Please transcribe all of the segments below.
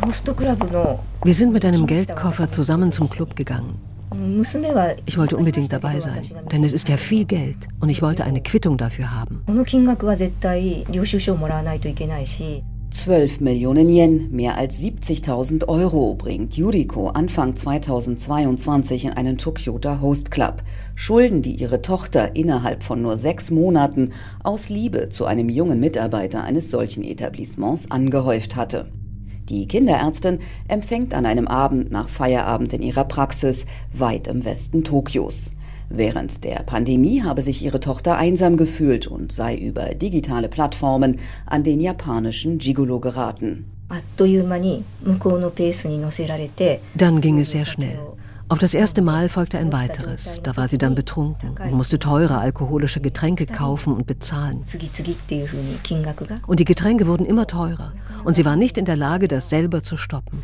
Wir sind mit einem Geldkoffer zusammen zum Club gegangen. Ich wollte unbedingt dabei sein, denn es ist ja viel Geld und ich wollte eine Quittung dafür haben. 12 Millionen Yen, mehr als 70.000 Euro, bringt Yuriko Anfang 2022 in einen Tokyota Host Club. Schulden, die ihre Tochter innerhalb von nur 6 Monaten aus Liebe zu einem jungen Mitarbeiter eines solchen Etablissements angehäuft hatte. Die Kinderärztin empfängt an einem Abend nach Feierabend in ihrer Praxis weit im Westen Tokios. Während der Pandemie habe sich ihre Tochter einsam gefühlt und sei über digitale Plattformen an den japanischen Gigolo geraten. Dann ging es sehr schnell. Auf das erste Mal folgte ein weiteres. Da war sie dann betrunken und musste teure alkoholische Getränke kaufen und bezahlen. Und die Getränke wurden immer teurer. Und sie war nicht in der Lage, das selber zu stoppen.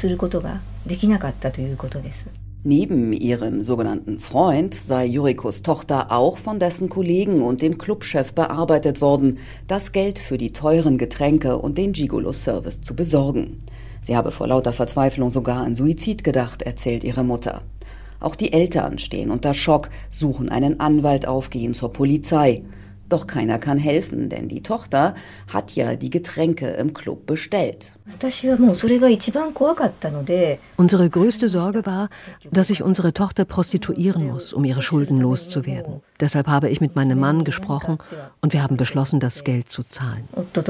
Neben ihrem sogenannten Freund sei Yurikos Tochter auch von dessen Kollegen und dem Clubchef bearbeitet worden, das Geld für die teuren Getränke und den Gigolo-Service zu besorgen. Sie habe vor lauter Verzweiflung sogar an Suizid gedacht, erzählt ihre Mutter. Auch die Eltern stehen unter Schock, suchen einen Anwalt auf, gehen zur Polizei. Doch keiner kann helfen, denn die Tochter hat ja die Getränke im Club bestellt. Unsere größte Sorge war, dass sich unsere Tochter prostituieren muss, um ihre Schulden loszuwerden. Deshalb habe ich mit meinem Mann gesprochen und wir haben beschlossen, das Geld zu zahlen.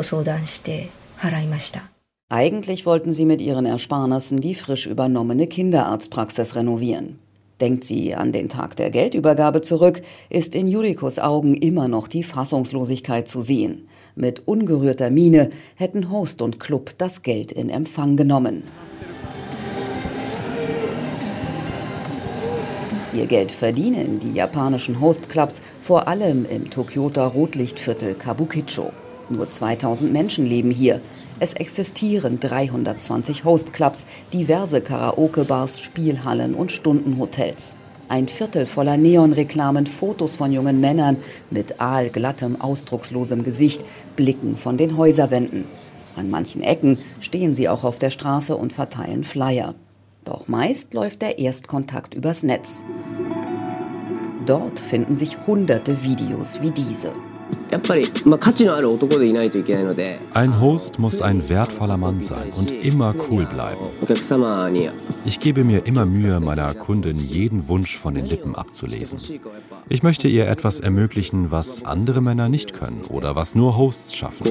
Eigentlich wollten sie mit ihren Ersparnissen die frisch übernommene Kinderarztpraxis renovieren. Denkt sie an den Tag der Geldübergabe zurück, ist in Yurikos Augen immer noch die Fassungslosigkeit zu sehen. Mit ungerührter Miene hätten Host und Club das Geld in Empfang genommen. Ihr Geld verdienen die japanischen Hostclubs vor allem im Tokyota Rotlichtviertel Kabukicho. Nur 2000 Menschen leben hier. Es existieren 320 Hostclubs, diverse Karaoke-Bars, Spielhallen und Stundenhotels. Ein Viertel voller Neonreklamen, Fotos von jungen Männern mit aalglattem, ausdruckslosem Gesicht blicken von den Häuserwänden. An manchen Ecken stehen sie auch auf der Straße und verteilen Flyer. Doch meist läuft der Erstkontakt übers Netz. Dort finden sich hunderte Videos wie diese. Ein Host muss ein wertvoller Mann sein und immer cool bleiben. Ich gebe mir immer Mühe, meiner Kundin jeden Wunsch von den Lippen abzulesen. Ich möchte ihr etwas ermöglichen, was andere Männer nicht können oder was nur Hosts schaffen.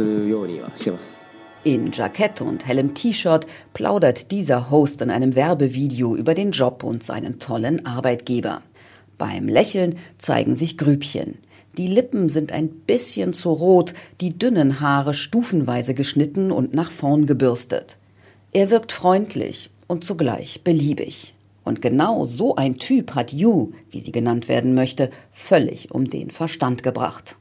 In Jackett und hellem T-Shirt plaudert dieser Host in einem Werbevideo über den Job und seinen tollen Arbeitgeber. Beim Lächeln zeigen sich Grübchen. Die Lippen sind ein bisschen zu rot, die dünnen Haare stufenweise geschnitten und nach vorn gebürstet. Er wirkt freundlich und zugleich beliebig. Und genau so ein Typ hat Yu, wie sie genannt werden möchte, völlig um den Verstand gebracht.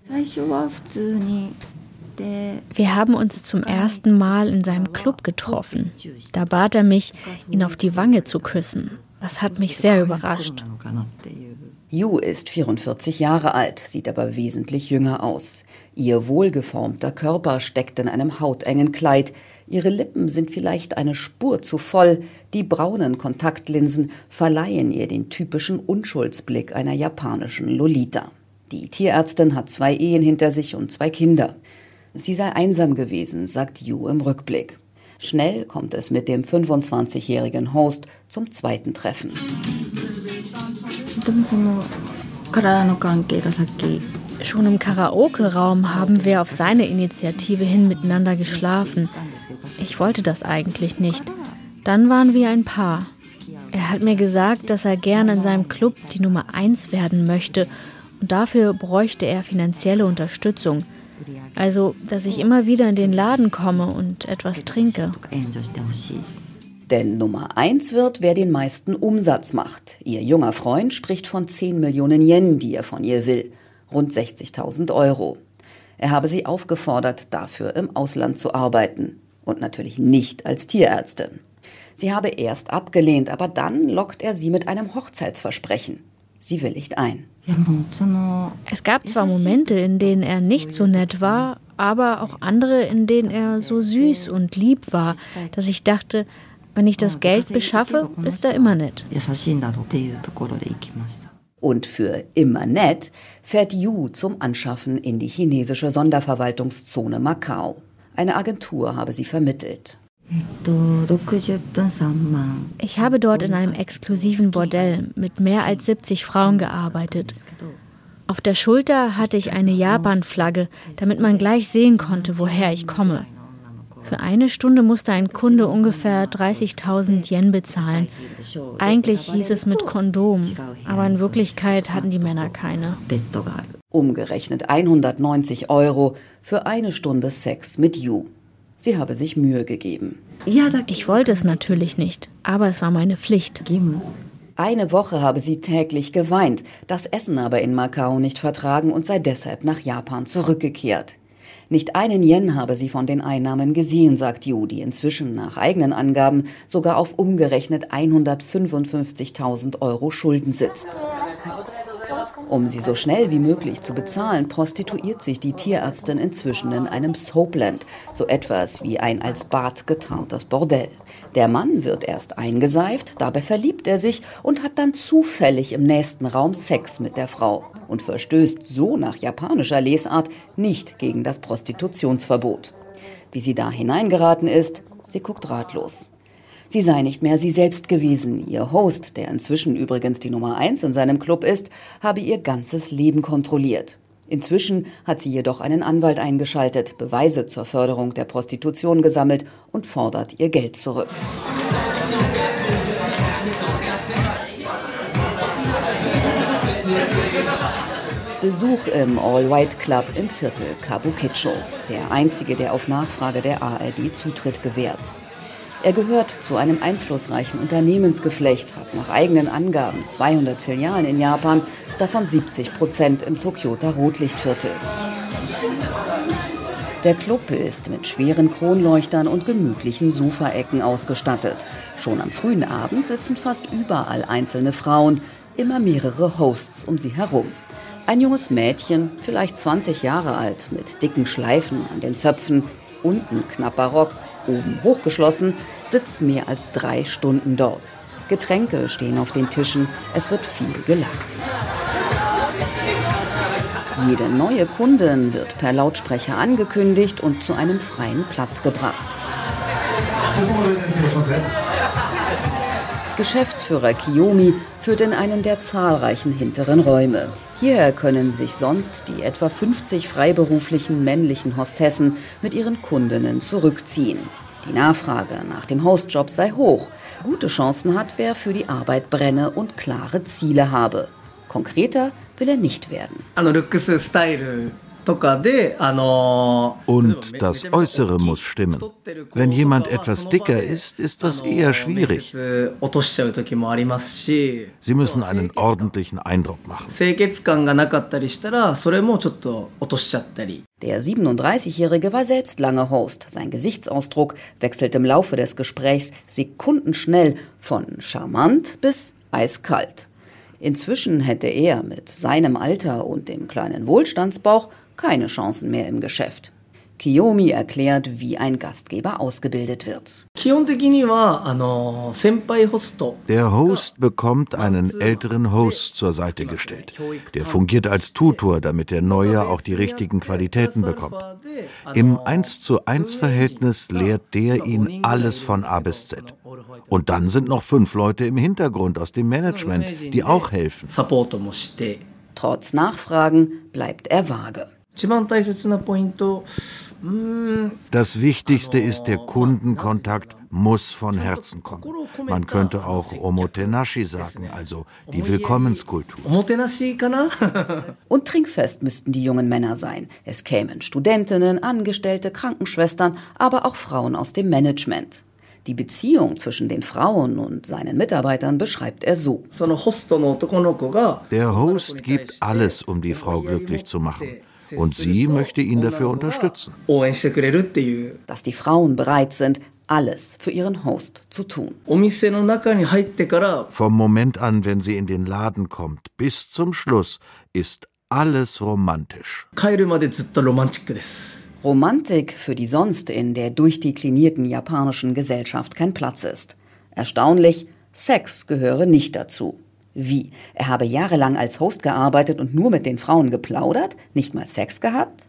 Wir haben uns zum ersten Mal in seinem Club getroffen. Da bat er mich, ihn auf die Wange zu küssen. Das hat mich sehr überrascht. Yu ist 44 Jahre alt, sieht aber wesentlich jünger aus. Ihr wohlgeformter Körper steckt in einem hautengen Kleid. Ihre Lippen sind vielleicht eine Spur zu voll. Die braunen Kontaktlinsen verleihen ihr den typischen Unschuldsblick einer japanischen Lolita. Die Tierärztin hat 2 Ehen hinter sich und 2 Kinder. Sie sei einsam gewesen, sagt Yu im Rückblick. Schnell kommt es mit dem 25-jährigen Host zum zweiten Treffen. Schon im Karaoke-Raum haben wir auf seine Initiative hin miteinander geschlafen. Ich wollte das eigentlich nicht. Dann waren wir ein Paar. Er hat mir gesagt, dass er gerne in seinem Club die Nummer 1 werden möchte und dafür bräuchte er finanzielle Unterstützung. Also, dass ich immer wieder in den Laden komme und etwas trinke. Denn Nummer 1 wird, wer den meisten Umsatz macht. Ihr junger Freund spricht von 10 Millionen Yen, die er von ihr will. Rund 60.000 Euro. Er habe sie aufgefordert, dafür im Ausland zu arbeiten. Und natürlich nicht als Tierärztin. Sie habe erst abgelehnt, aber dann lockt er sie mit einem Hochzeitsversprechen. Sie willigt ein. Es gab zwar Momente, in denen er nicht so nett war, aber auch andere, in denen er so süß und lieb war, dass ich dachte, wenn ich das Geld beschaffe, ist er immer nett. Und für immer nett fährt Yu zum Anschaffen in die chinesische Sonderverwaltungszone Macau. Eine Agentur habe sie vermittelt. Ich habe dort in einem exklusiven Bordell mit mehr als 70 Frauen gearbeitet. Auf der Schulter hatte ich eine Japan-Flagge, damit man gleich sehen konnte, woher ich komme. Für eine Stunde musste ein Kunde ungefähr 30.000 Yen bezahlen. Eigentlich hieß es mit Kondom, aber in Wirklichkeit hatten die Männer keine. Umgerechnet 190 € für eine Stunde Sex mit Yu. Sie habe sich Mühe gegeben. Ich wollte es natürlich nicht, aber es war meine Pflicht. Eine Woche habe sie täglich geweint, das Essen aber in Macau nicht vertragen und sei deshalb nach Japan zurückgekehrt. Nicht einen Yen habe sie von den Einnahmen gesehen, sagt Yu, die inzwischen nach eigenen Angaben sogar auf umgerechnet 155.000 € Schulden sitzt. Um sie so schnell wie möglich zu bezahlen, prostituiert sich die Tierärztin inzwischen in einem Soapland, so etwas wie ein als Bad getarntes Bordell. Der Mann wird erst eingeseift, dabei verliebt er sich und hat dann zufällig im nächsten Raum Sex mit der Frau und verstößt so nach japanischer Lesart nicht gegen das Prostitutionsverbot. Wie sie da hineingeraten ist, sie guckt ratlos. Sie sei nicht mehr sie selbst gewesen. Ihr Host, der inzwischen übrigens die Nummer 1 in seinem Club ist, habe ihr ganzes Leben kontrolliert. Inzwischen hat sie jedoch einen Anwalt eingeschaltet, Beweise zur Förderung der Prostitution gesammelt und fordert ihr Geld zurück. Besuch im All-White-Club im Viertel Kabukicho. Der einzige, der auf Nachfrage der ARD Zutritt gewährt. Er gehört zu einem einflussreichen Unternehmensgeflecht, hat nach eigenen Angaben 200 Filialen in Japan, davon 70% im Tokioter Rotlichtviertel. Der Club ist mit schweren Kronleuchtern und gemütlichen Sofaecken ausgestattet. Schon am frühen Abend sitzen fast überall einzelne Frauen, immer mehrere Hosts um sie herum. Ein junges Mädchen, vielleicht 20 Jahre alt, mit dicken Schleifen an den Zöpfen, unten knapper Rock, oben hochgeschlossen, sitzt mehr als 3 Stunden dort. Getränke stehen auf den Tischen, es wird viel gelacht. Jede neue Kundin wird per Lautsprecher angekündigt und zu einem freien Platz gebracht. Geschäftsführer Kiyomi führt in einen der zahlreichen hinteren Räume. Hierher können sich sonst die etwa 50 freiberuflichen männlichen Hostessen mit ihren Kundinnen zurückziehen. Die Nachfrage nach dem Hostjob sei hoch. Gute Chancen hat, wer für die Arbeit brenne und klare Ziele habe. Konkreter will er nicht werden. Und das Äußere muss stimmen. Wenn jemand etwas dicker ist, ist das eher schwierig. Sie müssen einen ordentlichen Eindruck machen. Der 37-Jährige war selbst lange Host. Sein Gesichtsausdruck wechselt im Laufe des Gesprächs sekundenschnell von charmant bis eiskalt. Inzwischen hätte er mit seinem Alter und dem kleinen Wohlstandsbauch keine Chancen mehr im Geschäft. Kiyomi erklärt, wie ein Gastgeber ausgebildet wird. Der Host bekommt einen älteren Host zur Seite gestellt. Der fungiert als Tutor, damit der Neue auch die richtigen Qualitäten bekommt. Im 1:1-Verhältnis lehrt der ihn alles von A bis Z. Und dann sind noch 5 Leute im Hintergrund aus dem Management, die auch helfen. Trotz Nachfragen bleibt er vage. Das Wichtigste ist, der Kundenkontakt muss von Herzen kommen. Man könnte auch Omotenashi sagen, also die Willkommenskultur. Und trinkfest müssten die jungen Männer sein. Es kämen Studentinnen, Angestellte, Krankenschwestern, aber auch Frauen aus dem Management. Die Beziehung zwischen den Frauen und seinen Mitarbeitern beschreibt er so. Der Host gibt alles, um die Frau glücklich zu machen. Und sie möchte ihn dafür unterstützen. Dass die Frauen bereit sind, alles für ihren Host zu tun. Vom Moment an, wenn sie in den Laden kommt, bis zum Schluss, ist alles romantisch. Romantik, für die sonst in der durchdeklinierten japanischen Gesellschaft kein Platz ist. Erstaunlich, Sex gehöre nicht dazu. Wie? Er habe jahrelang als Host gearbeitet und nur mit den Frauen geplaudert? Nicht mal Sex gehabt?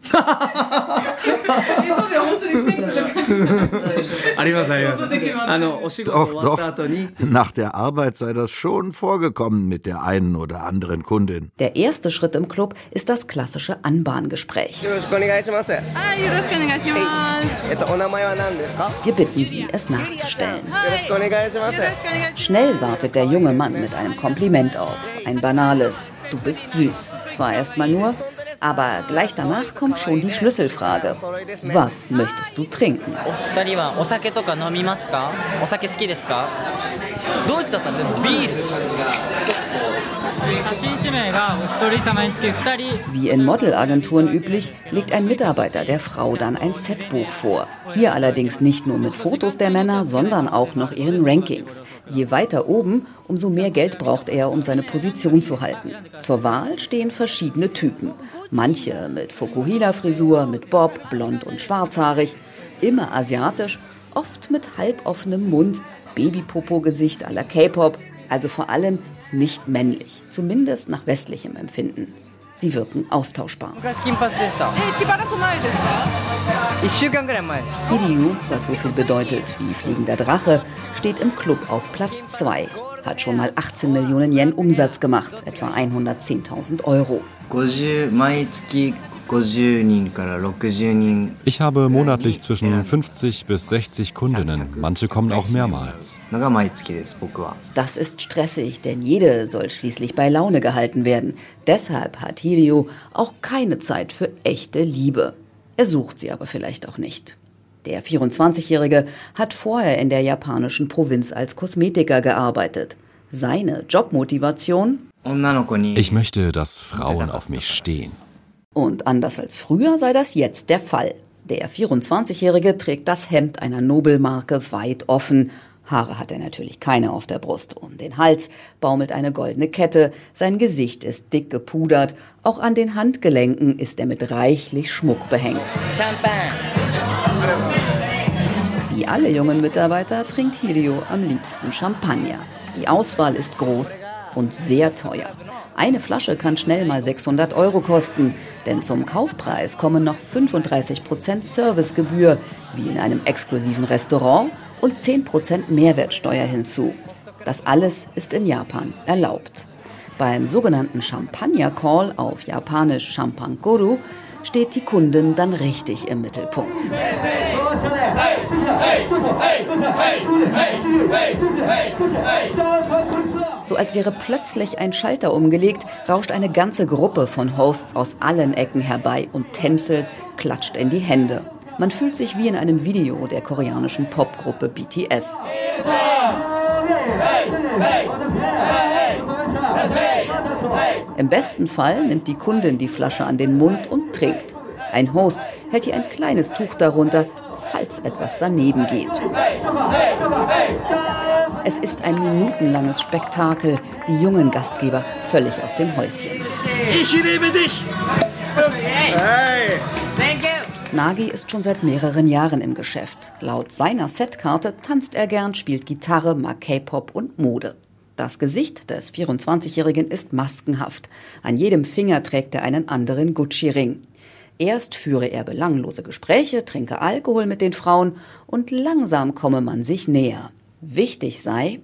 Doch. Nach der Arbeit sei das schon vorgekommen mit der einen oder anderen Kundin. Der erste Schritt im Club ist das klassische Anbahngespräch. Wir bitten Sie, es nachzustellen. Schnell wartet der junge Mann mit einem Kompliment auf. Ein banales, du bist süß. Zwar erstmal nur, aber gleich danach kommt schon die Schlüsselfrage. Was möchtest du trinken? Wie in Modelagenturen üblich, legt ein Mitarbeiter der Frau dann ein Setbuch vor. Hier allerdings nicht nur mit Fotos der Männer, sondern auch noch ihren Rankings. Je weiter oben, umso mehr Geld braucht er, um seine Position zu halten. Zur Wahl stehen verschiedene Typen. Manche mit Fukuhila-Frisur, mit Bob, blond und schwarzhaarig, immer asiatisch, oft mit halboffenem Mund, Babypopo-Gesicht à la K-Pop, also vor allem nicht männlich, zumindest nach westlichem Empfinden. Sie wirken austauschbar. Hiryu, was so viel bedeutet wie fliegender Drache, steht im Club auf Platz 2. Hat schon mal 18 Millionen Yen Umsatz gemacht, etwa 110.000 Euro. Ich habe monatlich zwischen 50 bis 60 Kundinnen. Manche kommen auch mehrmals. Das ist stressig, denn jede soll schließlich bei Laune gehalten werden. Deshalb hat Hiryu auch keine Zeit für echte Liebe. Er sucht sie aber vielleicht auch nicht. Der 24-Jährige hat vorher in der japanischen Provinz als Kosmetiker gearbeitet. Seine Jobmotivation? Ich möchte, dass Frauen auf mich stehen. Und anders als früher sei das jetzt der Fall. Der 24-Jährige trägt das Hemd einer Nobelmarke weit offen. Haare hat er natürlich keine auf der Brust. Um den Hals baumelt eine goldene Kette. Sein Gesicht ist dick gepudert. Auch an den Handgelenken ist er mit reichlich Schmuck behängt. Champagne. Wie alle jungen Mitarbeiter trinkt Hiryu am liebsten Champagner. Die Auswahl ist groß und sehr teuer. Eine Flasche kann schnell mal 600 Euro kosten, denn zum Kaufpreis kommen noch 35% Servicegebühr, wie in einem exklusiven Restaurant, und 10% Mehrwertsteuer hinzu. Das alles ist in Japan erlaubt. Beim sogenannten Champagner-Call, auf Japanisch Champagne-Goru, steht die Kundin dann richtig im Mittelpunkt. So als wäre plötzlich ein Schalter umgelegt, rauscht eine ganze Gruppe von Hosts aus allen Ecken herbei und tänzelt, klatscht in die Hände. Man fühlt sich wie in einem Video der koreanischen Popgruppe BTS. Im besten Fall nimmt die Kundin die Flasche an den Mund und trinkt. Ein Host hält ihr ein kleines Tuch darunter, falls etwas daneben geht. Es ist ein minutenlanges Spektakel, die jungen Gastgeber völlig aus dem Häuschen. Ich liebe dich! Hey. Nagi ist schon seit mehreren Jahren im Geschäft. Laut seiner Setkarte tanzt er gern, spielt Gitarre, mag K-Pop und Mode. Das Gesicht des 24-Jährigen ist maskenhaft. An jedem Finger trägt er einen anderen Gucci-Ring. Erst führe er belanglose Gespräche, trinke Alkohol mit den Frauen und langsam komme man sich näher. Wichtig sei,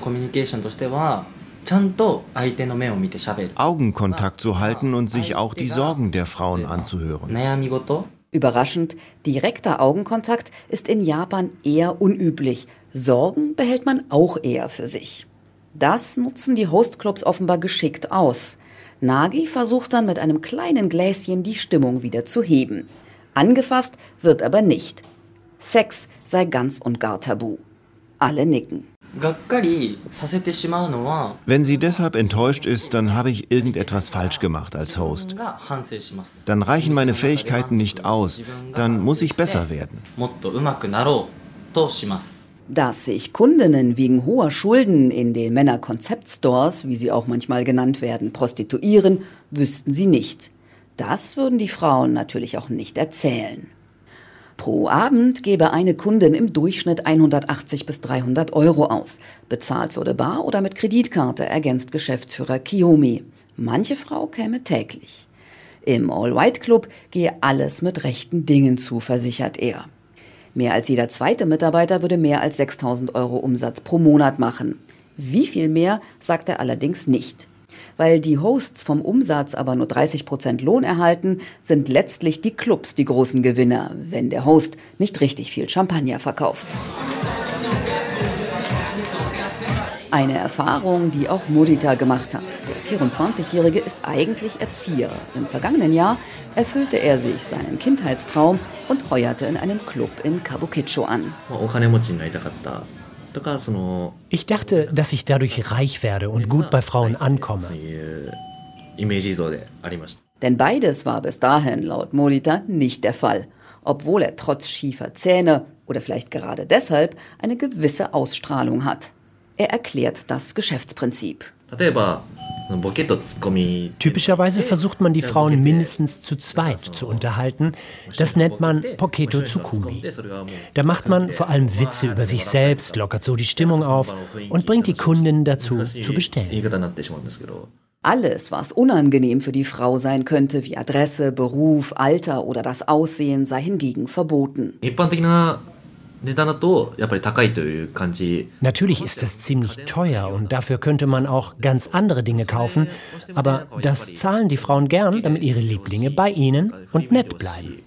Augenkontakt zu halten und sich auch die Sorgen der Frauen anzuhören. Überraschend, direkter Augenkontakt ist in Japan eher unüblich. Sorgen behält man auch eher für sich. Das nutzen die Hostclubs offenbar geschickt aus. Nagi versucht dann mit einem kleinen Gläschen die Stimmung wieder zu heben. Angefasst wird aber nicht. Sex sei ganz und gar tabu. Alle nicken. Wenn sie deshalb enttäuscht ist, dann habe ich irgendetwas falsch gemacht als Host. Dann reichen meine Fähigkeiten nicht aus. Dann muss ich besser werden. Dass sich Kundinnen wegen hoher Schulden in den Männer-Konzept-Stores, wie sie auch manchmal genannt werden, prostituieren, wüssten sie nicht. Das würden die Frauen natürlich auch nicht erzählen. Pro Abend gebe eine Kundin im Durchschnitt 180 bis 300 Euro aus. Bezahlt würde bar oder mit Kreditkarte, ergänzt Geschäftsführer Kiyomi. Manche Frau käme täglich. Im All-White-Club gehe alles mit rechten Dingen zu, versichert er. Mehr als jeder zweite Mitarbeiter würde mehr als 6.000 Euro Umsatz pro Monat machen. Wie viel mehr, sagt er allerdings nicht. Weil die Hosts vom Umsatz aber nur 30% Lohn erhalten, sind letztlich die Clubs die großen Gewinner, wenn der Host nicht richtig viel Champagner verkauft. Eine Erfahrung, die auch Morita gemacht hat. Der 24-Jährige ist eigentlich Erzieher. Im vergangenen Jahr erfüllte er sich seinen Kindheitstraum und heuerte in einem Club in Kabukicho an. Ich dachte, dass ich dadurch reich werde und gut bei Frauen ankomme. Denn beides war bis dahin laut Morita nicht der Fall, obwohl er trotz schiefer Zähne oder vielleicht gerade deshalb eine gewisse Ausstrahlung hat. Er erklärt das Geschäftsprinzip. Typischerweise versucht man die Frauen mindestens zu zweit zu unterhalten. Das nennt man Poketo Tsukumi. Da macht man vor allem Witze über sich selbst, lockert so die Stimmung auf und bringt die Kundinnen dazu, zu bestellen. Alles, was unangenehm für die Frau sein könnte, wie Adresse, Beruf, Alter oder das Aussehen, sei hingegen verboten. Natürlich ist das ziemlich teuer und dafür könnte man auch ganz andere Dinge kaufen, aber das zahlen die Frauen gern, damit ihre Lieblinge bei ihnen und nett bleiben.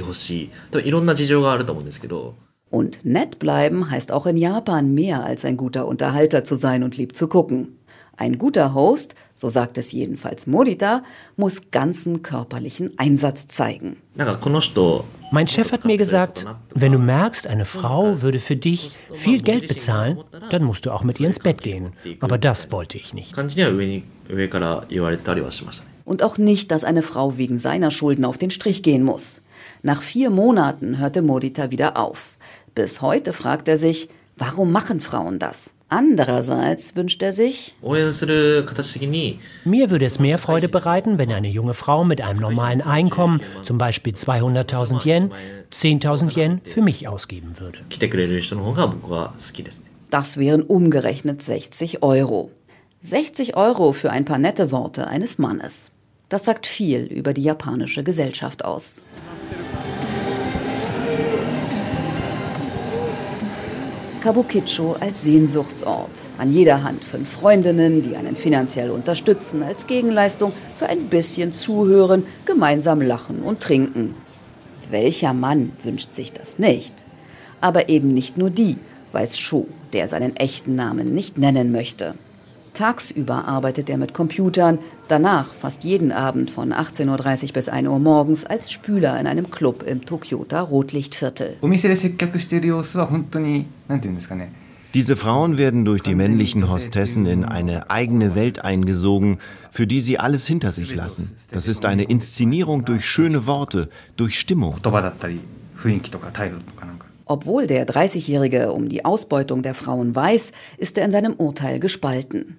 Und nett bleiben heißt auch in Japan mehr als ein guter Unterhalter zu sein und lieb zu gucken. Ein guter Host, so sagt es jedenfalls Morita, muss ganzen körperlichen Einsatz zeigen. Mein Chef hat mir gesagt, wenn du merkst, eine Frau würde für dich viel Geld bezahlen, dann musst du auch mit ihr ins Bett gehen. Aber das wollte ich nicht. Und auch nicht, dass eine Frau wegen seiner Schulden auf den Strich gehen muss. Nach 4 Monaten hörte Morita wieder auf. Bis heute fragt er sich, warum machen Frauen das? Andererseits wünscht er sich, mir würde es mehr Freude bereiten, wenn eine junge Frau mit einem normalen Einkommen, zum Beispiel 200.000 Yen, 10.000 Yen für mich ausgeben würde. Das wären umgerechnet 60 Euro. 60 Euro für ein paar nette Worte eines Mannes. Das sagt viel über die japanische Gesellschaft aus. Kabukicho als Sehnsuchtsort. An jeder Hand 5 Freundinnen, die einen finanziell unterstützen, als Gegenleistung für ein bisschen zuhören, gemeinsam lachen und trinken. Welcher Mann wünscht sich das nicht? Aber eben nicht nur die, weiß Sho, der seinen echten Namen nicht nennen möchte. Tagsüber arbeitet er mit Computern, danach fast jeden Abend von 18:30 Uhr bis 1 Uhr morgens als Spüler in einem Club im Tokioter Rotlichtviertel. Diese Frauen werden durch die männlichen Hostessen in eine eigene Welt eingesogen, für die sie alles hinter sich lassen. Das ist eine Inszenierung durch schöne Worte, durch Stimmung. Obwohl der 30-Jährige um die Ausbeutung der Frauen weiß, ist er in seinem Urteil gespalten.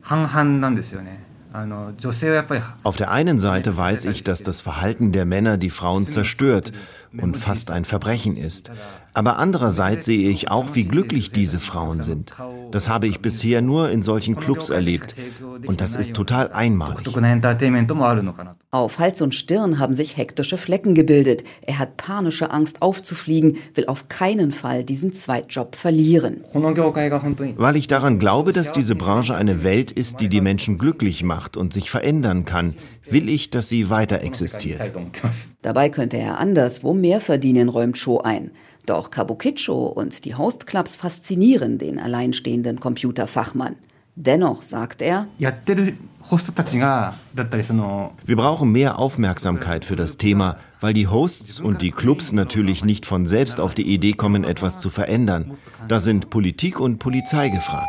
Auf der einen Seite weiß ich, dass das Verhalten der Männer die Frauen zerstört und fast ein Verbrechen ist. Aber andererseits sehe ich auch, wie glücklich diese Frauen sind. Das habe ich bisher nur in solchen Clubs erlebt. Und das ist total einmalig. Auf Hals und Stirn haben sich hektische Flecken gebildet. Er hat panische Angst aufzufliegen, will auf keinen Fall diesen Zweitjob verlieren. Weil ich daran glaube, dass diese Branche eine Welt ist, die die Menschen glücklich macht und sich verändern kann, will ich, dass sie weiter existiert. Dabei könnte er anderswo mehr verdienen, räumt Sho ein. Doch Kabukicho und die Hostclubs faszinieren den alleinstehenden Computerfachmann. Dennoch sagt er, wir brauchen mehr Aufmerksamkeit für das Thema, weil die Hosts und die Clubs natürlich nicht von selbst auf die Idee kommen, etwas zu verändern. Da sind Politik und Polizei gefragt.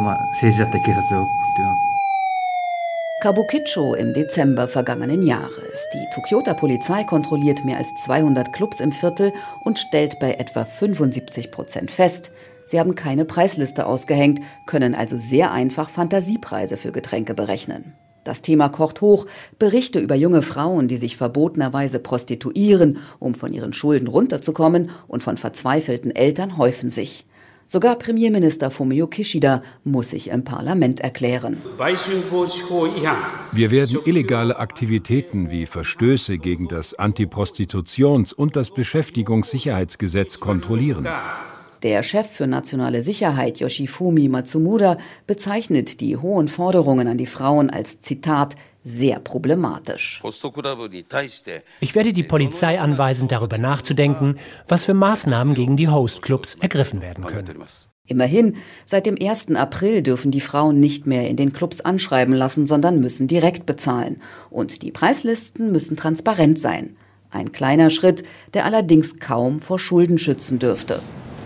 Kabukicho im Dezember vergangenen Jahres. Die Tokioter Polizei kontrolliert mehr als 200 Clubs im Viertel und stellt bei etwa 75% fest, sie haben keine Preisliste ausgehängt, können also sehr einfach Fantasiepreise für Getränke berechnen. Das Thema kocht hoch. Berichte über junge Frauen, die sich verbotenerweise prostituieren, um von ihren Schulden runterzukommen, und von verzweifelten Eltern häufen sich. Sogar Premierminister Fumio Kishida muss sich im Parlament erklären. Wir werden illegale Aktivitäten wie Verstöße gegen das Antiprostitutions- und das Beschäftigungssicherheitsgesetz kontrollieren. Der Chef für nationale Sicherheit, Yoshifumi Matsumura, bezeichnet die hohen Forderungen an die Frauen als, Zitat, sehr problematisch. Ich werde die Polizei anweisen, darüber nachzudenken, was für Maßnahmen gegen die Hostclubs ergriffen werden können. Immerhin, seit dem 1. April dürfen die Frauen nicht mehr in den Clubs anschreiben lassen, sondern müssen direkt bezahlen. Und die Preislisten müssen transparent sein. Ein kleiner Schritt, der allerdings kaum vor Schulden schützen dürfte.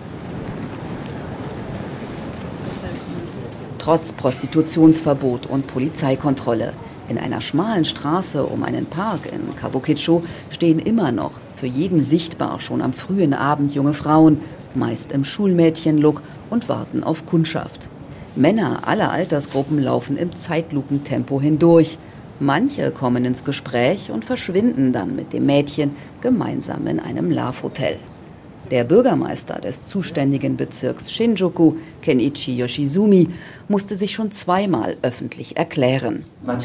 Trotz Prostitutionsverbot und Polizeikontrolle. In einer schmalen Straße um einen Park in Kabukicho stehen immer noch für jeden sichtbar schon am frühen Abend junge Frauen, meist im Schulmädchenlook, und warten auf Kundschaft. Männer aller Altersgruppen laufen im Zeitlupentempo hindurch. Manche kommen ins Gespräch und verschwinden dann mit dem Mädchen gemeinsam in einem Love-Hotel. Der Bürgermeister des zuständigen Bezirks Shinjuku, Kenichi Yoshizumi, musste sich schon zweimal öffentlich erklären.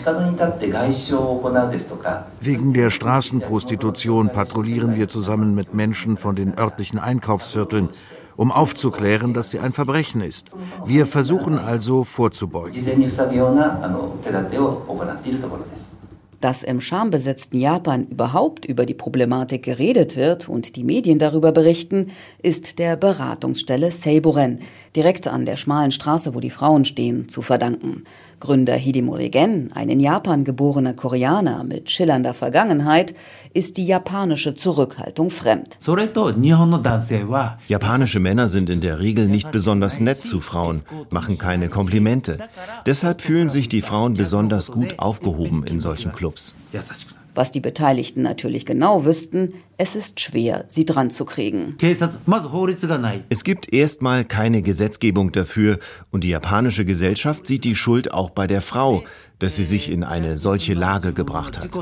Wegen der Straßenprostitution patrouillieren wir zusammen mit Menschen von den örtlichen Einkaufsvierteln, um aufzuklären, dass sie ein Verbrechen ist. Wir versuchen also vorzubeugen. Dass im schambesetzten Japan überhaupt über die Problematik geredet wird und die Medien darüber berichten, ist der Beratungsstelle Seiboren, direkt an der schmalen Straße, wo die Frauen stehen, zu verdanken. Gründer Hidemori Gen, ein in Japan geborener Koreaner mit schillernder Vergangenheit, ist die japanische Zurückhaltung fremd. Japanische Männer sind in der Regel nicht besonders nett zu Frauen, machen keine Komplimente. Deshalb fühlen sich die Frauen besonders gut aufgehoben in solchen Clubs. Was die Beteiligten natürlich genau wüssten, es ist schwer, sie dran zu kriegen. Es gibt erstmal keine Gesetzgebung dafür und die japanische Gesellschaft sieht die Schuld auch bei der Frau, dass sie sich in eine solche Lage gebracht hat.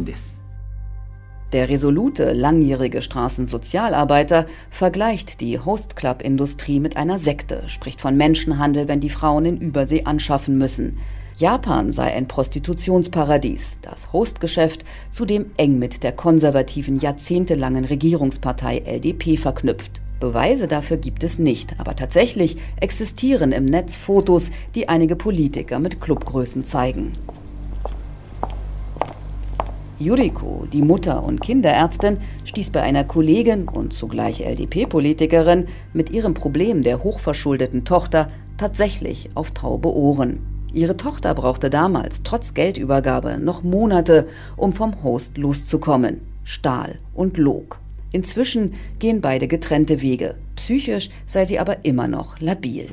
Der resolute, langjährige Straßensozialarbeiter vergleicht die Host-Club-Industrie mit einer Sekte, spricht von Menschenhandel, wenn die Frauen in Übersee anschaffen müssen. Japan sei ein Prostitutionsparadies, das Hostgeschäft zudem eng mit der konservativen, jahrzehntelangen Regierungspartei LDP verknüpft. Beweise dafür gibt es nicht, aber tatsächlich existieren im Netz Fotos, die einige Politiker mit Clubgrößen zeigen. Yuriko, die Mutter- und Kinderärztin, stieß bei einer Kollegin und zugleich LDP-Politikerin mit ihrem Problem der hochverschuldeten Tochter tatsächlich auf taube Ohren. Ihre Tochter brauchte damals trotz Geldübergabe noch Monate, um vom Host loszukommen. Stahl und log. Inzwischen gehen beide getrennte Wege. Psychisch sei sie aber immer noch labil.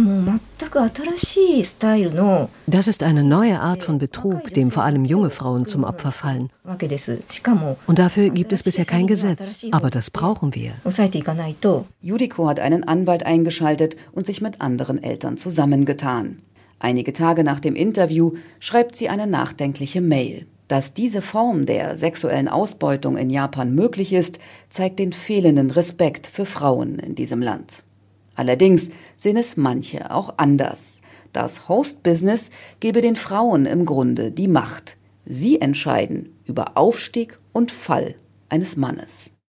Das ist eine neue Art von Betrug, dem vor allem junge Frauen zum Opfer fallen. Und dafür gibt es bisher kein Gesetz, aber das brauchen wir. Yuriko hat einen Anwalt eingeschaltet und sich mit anderen Eltern zusammengetan. Einige Tage nach dem Interview schreibt sie eine nachdenkliche Mail. Dass diese Form der sexuellen Ausbeutung in Japan möglich ist, zeigt den fehlenden Respekt für Frauen in diesem Land. Allerdings sehen es manche auch anders. Das Host-Business gebe den Frauen im Grunde die Macht. Sie entscheiden über Aufstieg und Fall eines Mannes.